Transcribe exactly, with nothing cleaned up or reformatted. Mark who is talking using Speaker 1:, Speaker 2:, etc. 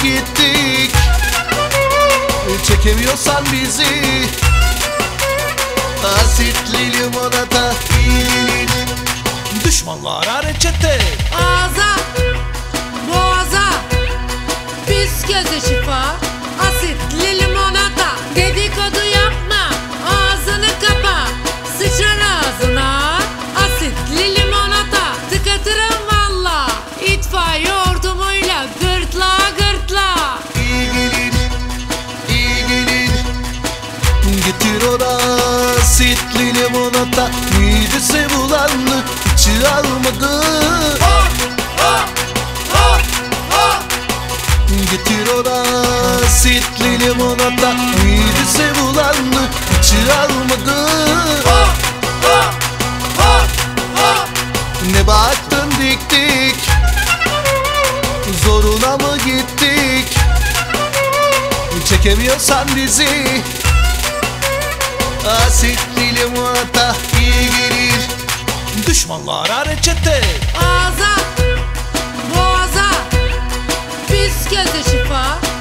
Speaker 1: gittik. Çekemiyorsan bizi, asitli limonata iyi gelir. Düşmanlara reçete.
Speaker 2: Ağza, boğaza, püsközü şifa, asitli limonata. Dedikodu yapma, ağzını kapa, sıçrar ağzına, asitli limonata. Tıkatırım valla, itfaiye ordumuyla gırtlağa gırtlağa.
Speaker 1: İyi gelir, iyi gelir. Getir ona asitli limonata. Midesi bulandı, içi almadı. Getir ona asitli limonata. Midesi bulandı, içi almadı. Ne baktın diktik, zoruna mı gittik? Çekemiyorsan bizi, asitli limonata iyi gelir. Düşmanlara reçete.
Speaker 2: Ağza, boğaza, püsközü şifa,